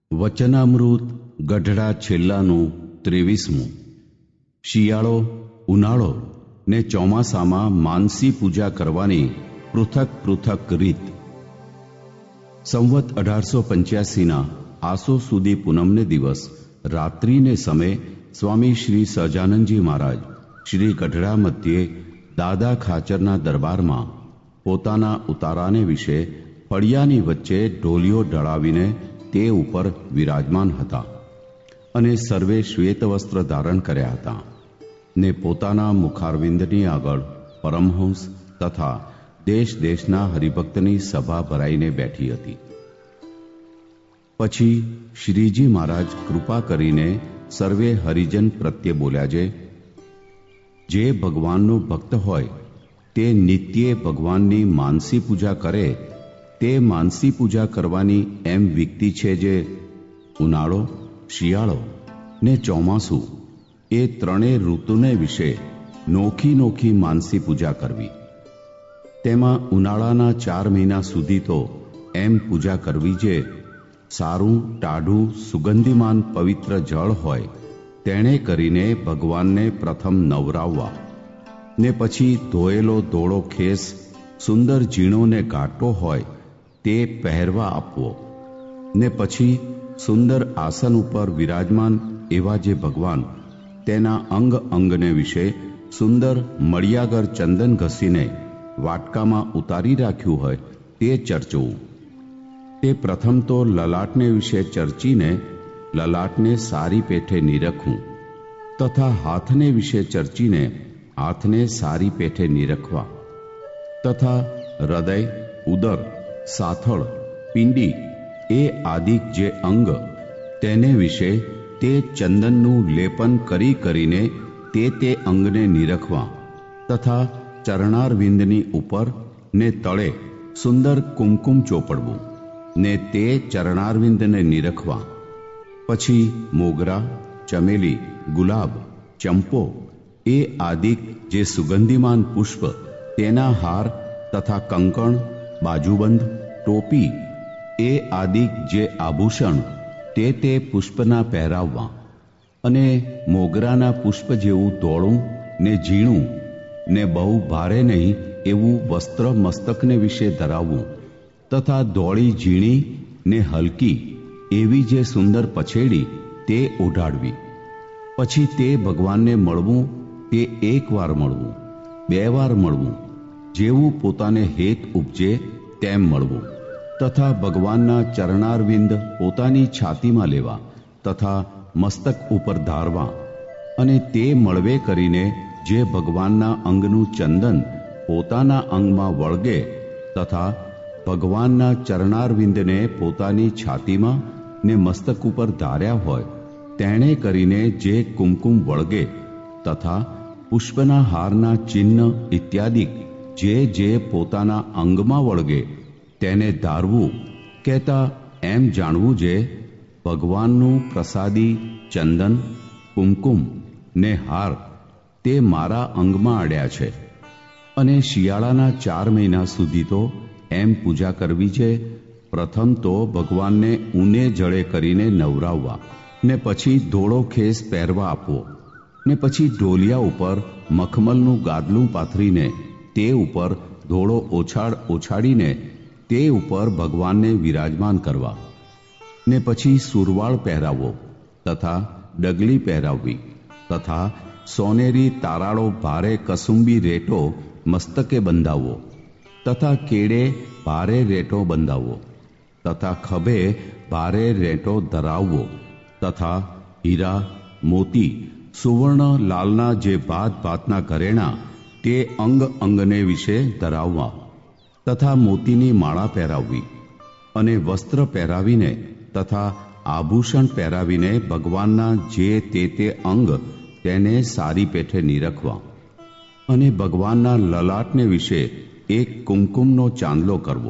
વચનામૃત ગઢડા છેલ્લાનું 23મું. શિયાળો, ઉનાળો ને ચોમાસામાં માનસી પૂજા કરવાની પૃથક પૃથક રીત. સંવત 1885ના આસો સુધી પૂનમને દિવસ રાત્રિને સમય સ્વામી શ્રી સહજાનંદજી મહારાજ શ્રી ગઢડા મધ્યે દાદા ખાચરના દરબારમાં પોતાના ઉતારાને વિશે ફળિયાની વચ્ચે ઢોલિયો ઢળાવીને તે ઉપર વિરાજમાન હતા અને સર્વે શ્વેત વસ્ત્ર ધારણ કર્યા હતા ને પોતાના મુખારવિંદની આગળ પરમહંસ તથા દેશ દેશના હરિભક્તની સભા ભરાઈને બેઠી હતી. પછી શ્રીજી મહારાજ કૃપા કરીને સર્વે હરિજન પ્રત્યે બોલ્યા, જે ભગવાનનો ભક્ત હોય તે નિત્યે ભગવાનની માનસી પૂજા કરે તે માનસી પૂજા કરવાની એમ વિકતી છે જે ઉનાળો, શિયાળો ને ચોમાસું એ ત્રણેય ઋતુને વિશે નોખી નોખી માનસી પૂજા કરવી. તેમાં ઉનાળાના 4 મહિના સુધી તો એમ પૂજા કરવી જે સારું ટાઢું સુગંધીમાન પવિત્ર જળ હોય તેણે કરીને ભગવાનને પ્રથમ નવરાવવા ને પછી ધોયેલો ધોળો ખેસ સુંદર ઝીણો ને ઘાટો હોય તે પહેરવા આપવો ને પછી સુંદર આસન ઉપર વિરાજમાન એવા જે ભગવાન તેના અંગ અંગને વિશે સુંદર મળિયાગર ચંદન ઘસીને વાટકામાં ઉતારી રાખ્યું હોય તે ચર્ચવું. તે પ્રથમ તો લલાટને વિશે ચર્ચીને લલાટને સારી પેઠે નિરખવું તથા હાથને વિશે ચર્ચીને હાથને સારી પેઠે નિરખવા તથા હૃદય, ઉદર, સાથળ, પિંડી એ આદિક જે અંગ તેને વિશે તે ચંદનનું લેપન કરીને તે અંગને નિરખવા તથા ચરણારવિંદની ઉપર ને તળે સુંદર કુમકુમ ચોપડવું ને તે ચરણારવિંદને નિરખવા. પછી મોગરા, ચમેલી, ગુલાબ, ચંપો એ આદિક જે સુગંધીમાન પુષ્પ તેના હાર તથા કંકણ, બાજુબંધ, ટોપી એ આદિક જે આભૂષણ તે પુષ્પના પહેરાવવા અને મોગરાના પુષ્પ જેવું ધોળું ને ઝીણું ને બહુ ભારે નહીં એવું વસ્ત્ર મસ્તકને વિશે ધરાવવું તથા ધોળી ઝીણી ને હલકી એવી જે સુંદર પછેડી તે ઓઢાડવી. પછી તે ભગવાનને મળવું તે 1 વાર મળવું, 2 વાર મળવું, જેવું પોતાને હેત ઉપજે તેમ મળવું તથા ભગવાનના ચરણારવિંદ પોતાની છાતીમાં લેવા તથા મસ્તક ઉપર ધારવા અને તે મળવે કરીને જે ભગવાનના અંગનું ચંદન પોતાના અંગમાં વળગે તથા ભગવાનના ચરણારવિંદને પોતાની છાતીમાં ને મસ્તક ઉપર ધાર્યા હોય તેણે કરીને જે કુમકુમ વળગે તથા પુષ્પના હારના ચિહ્ન ઇત્યાદિ જે પોતાના અંગમાં વળગે તેને ધારવું કહેતા એમ જાણવું જે ભગવાનનું પ્રસાદી ચંદન, કુમકુમ ને હાર તે મારા અંગમાં અડ્યા છે. અને શિયાળાના 4 મહિના સુધી તો એમ પૂજા કરવી છે. પ્રથમ તો ભગવાનને ઊને જળે કરીને નવરાવવા ને પછી ધોળો ખેસ પહેરવા આપવો ને પછી ઢોલિયા ઉપર મખમલનું ગાદલું પાથરીને તે ઉપર ધોળો ઓછાડીને તે ઉપર ભગવાનને વિરાજમાન કરવા ને પછી સુરવાળ પહેરાવવો તથા ડગલી પહેરાવવી તથા સોનેરી તારાળો ભારે કસુંબી રેટો મસ્તકે બંધાવવો તથા કેડે ભારે રેટો બંધાવવો તથા ખભે ભારે રેટો ધરાવવો તથા હીરા, મોતી, સુવર્ણ, લાલના જે ભાતના ઘરેણા તે અંગ અંગને વિશે ધરાવવા તથા મોતીની માળા પહેરાવવી અને વસ્ત્ર પહેરાવીને તથા આભૂષણ પહેરાવીને ભગવાનના જે તે અંગ તેને સારી પેઠે નિરખવા અને ભગવાનના લલાટને વિશે 1 કુમકુમનો ચાંદલો કરવો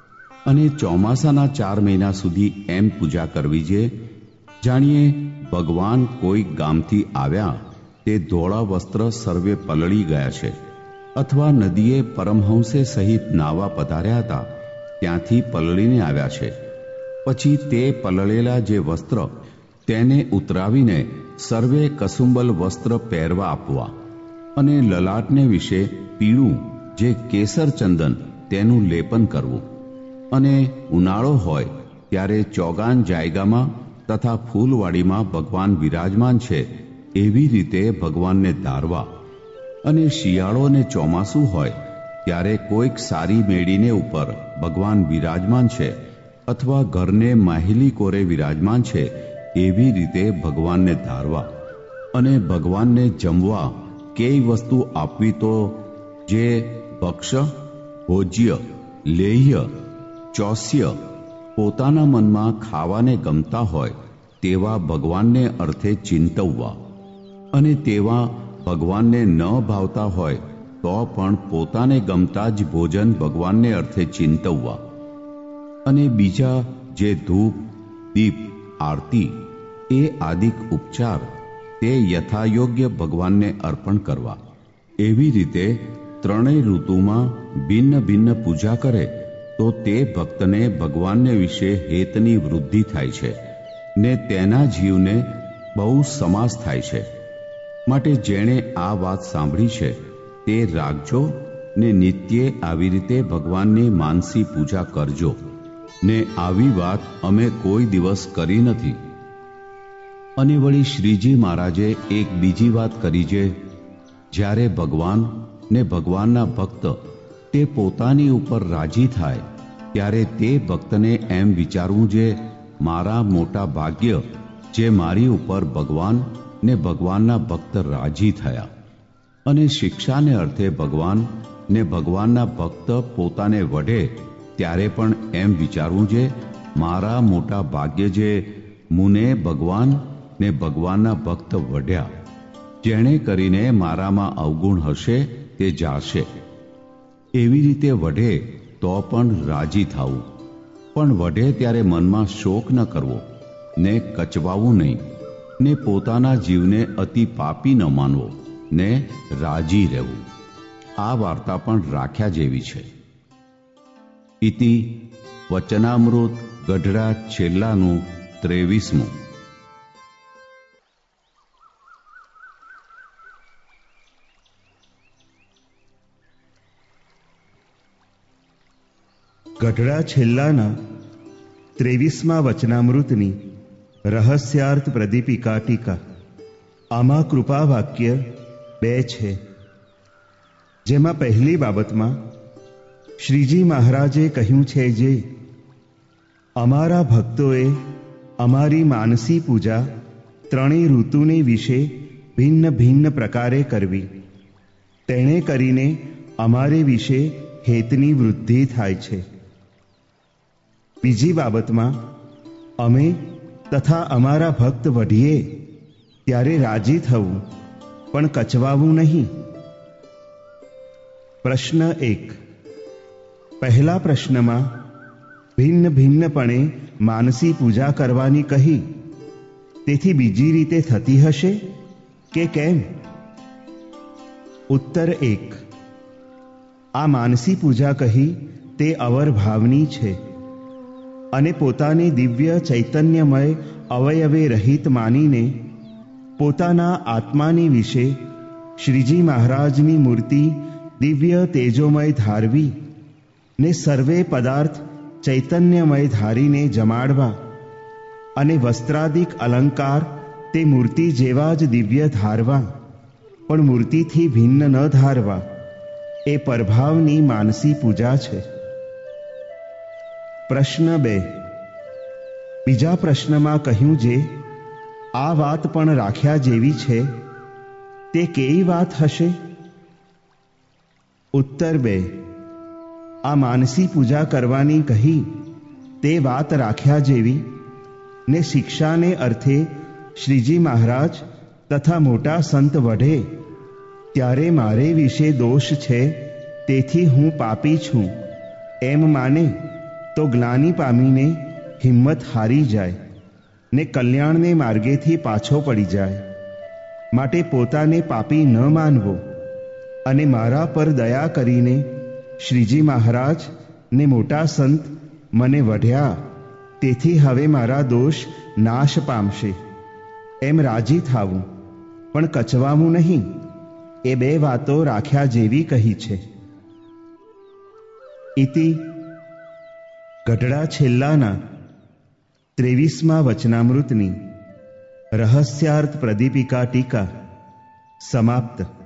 અને ચોમાસાના 4 મહિના સુધી એમ પૂજા કરવી જે જાણીએ ભગવાન કોઈ ગામથી આવ્યા તે ધોળા વસ્ત્ર સર્વે પલળી ગયા છે અથવા નદીએ પરમહંસે સહિત નાવા પધાર્યા હતા ત્યાંથી પલળીને આવ્યા છે પછી તે પલળેલા જે વસ્ત્ર તેને ઉતરાવીને સર્વે કસુંબલ વસ્ત્ર પહેરવા આપવા, અને લલાટને વિશે પીળું જે કેસર ચંદન તેનું લેપન કરવું, અને ઉનાળો હોય ત્યારે ચોગાન જાયગામાં તથા ફૂલવાડીમાં ભગવાન વિરાજમાન છે એવી રીતે ભગવાનને ધારવા, અને શિયાળો અને ચોમાસું હોય ત્યારે કોઈક સારી મેડીને ઉપર ભગવાન વિરાજમાન છે અથવા ઘરને માહિલી કોરે વિરાજમાન છે એવી રીતે ભગવાનને ધારવા, અને ભગવાનને જમવા કેય વસ્તુ આપવી તો જે ભક્ષ્ય, ભોજ્ય, લેહ્ય, ચોસ્ય પોતાના મનમાં ખાવાને ગમતા હોય તેવા ભગવાનને અર્થે ચિંતવવા, અને તેવા ભગવાનને ન ભાવતા હોય તો પણ પોતાને ગમતા જ ભોજન ભગવાનને અર્થે ચિંતવવા, અને બીજા જે ધૂપ, દીપ, આરતી એ આદિક ઉપચાર તે યથાયોગ્ય ભગવાનને અર્પણ કરવા. એવી રીતે ત્રણેય ઋતુમાં ભિન્ન ભિન્ન પૂજા કરે તો તે ભક્તને ભગવાનને વિશે હેતની વૃદ્ધિ થાય છે ને તેના જીવને બહુ સમાસ થાય છે. માટે જેણે આ વાત સાંભળી છે તે રાખજો ને નિત્યે આવી રીતે ભગવાનની માનસી પૂજા કરજો. ને આવી વાત અમે કોઈ દિવસ કરી નથી. અને વળી શ્રીજી મહારાજે એક બીજી વાત કરી છે, જ્યારે ભગવાન ને ભગવાનના ભક્ત તે પોતાની ઉપર રાજી થાય ત્યારે તે ભક્તને એમ વિચારવું છે, મારા મોટા ભાગ્ય જે મારી ઉપર ભગવાન ને ભગવાનના ભક્ત રાજી થયા. અને શિક્ષાને અર્થે ભગવાન ને ભગવાનના ભક્ત પોતાને વઢે ત્યારે પણ એમ વિચારવું છે, મારા મોટા ભાગ્ય જે મુને ભગવાન ને ભગવાનના ભક્ત વઢ્યા, જેણે કરીને મારામાં અવગુણ હશે તે જાશે. એવી રીતે વઢે તો પણ રાજી થવું, પણ વઢે ત્યારે મનમાં શોક ન કરવો ને કચવાવું નહીં, ને પોતાના જીવને અતિ પાપી ન માનવો ને રાજી રહેવું. આ વાર્તા પણ રાખ્યા જેવી છે. ઇતિ વચનામૃત ગઢડા છેલ્લાનું 23મું. ગઢડા છેલ્લાના 23મા વચનામૃતની રહસ્યાર્થ પ્રદીપિકા ટીકા. આમાં કૃપા વાક્ય 2 છે. જેમાં પહેલી બાબતમાં શ્રીજી મહારાજે કહ્યું છે જે અમારા ભક્તોએ અમારી માનસી પૂજા ત્રણેય ઋતુની વિશે ભિન્ન ભિન્ન પ્રકારે કરવી, તેણે કરીને અમારે વિશે હેતની વૃદ્ધિ થાય છે. બીજી બાબતમાં અમે તથા અમારા ભક્ત વઢીએ ત્યારે રાજી થવું પણ કચવાવું નહીં. પ્રશ્ન 1. પહેલા પ્રશ્નમાં ભિન્ન ભિન્નપણે માનસી પૂજા કરવાની કહી, તેથી બીજી રીતે થતી હશે કે કેમ? ઉત્તર 1. આ માનસી પૂજા કહી તે અવર ભાવની છે અને પોતાને દિવ્ય ચૈતન્યમય અવયવે રહિત માનીને પોતાના આત્માની વિશે શ્રીજી મહારાજની મૂર્તિ દિવ્ય તેજોમય ધારવી ને સર્વે પદાર્થ ચૈતન્યમય ધારીને જમાડવા, અને વસ્ત્રાદિક અલંકાર તે મૂર્તિ જેવા જ દિવ્ય ધારવા, પણ મૂર્તિથી ભિન્ન ન ધારવા, એ પરભાવની માનસી પૂજા છે. પ્રશ્ન 2. બીજા પ્રશ્નમાં કહ્યું જે આ વાત પણ રાખ્યા જેવી છે, તે કેવી વાત હશે? ઉત્તર 2. આ માનસી પૂજા કરવાની કહી તે વાત રાખ્યા જેવી ને શિક્ષાને અર્થે શ્રીજી મહારાજ તથા મોટા સંત વઢે ત્યારે મારે વિશે દોષ છે, તેથી હું પાપી છું એમ માને તો ગ્લાનિ પામીને હિંમત હારી જાય ને કલ્યાણને માર્ગેથી પાછો પડી જાય. માટે પોતાને પાપી ન માનવો અને મારા પર દયા કરીને શ્રીજી મહારાજ ને મોટા સંત મને વઢ્યા તેથી હવે મારા દોષ નાશ પામશે એમ રાજી થાવું, પણ કચવાવું નહીં, એ બે વાતો રાખ્યા જેવી કહી છે. ઇતિ ગઢડા છેલ્લાના 23મા વચનામૃતની રહસ્યાર્થ પ્રદીપિકા ટીકા સમાપ્ત.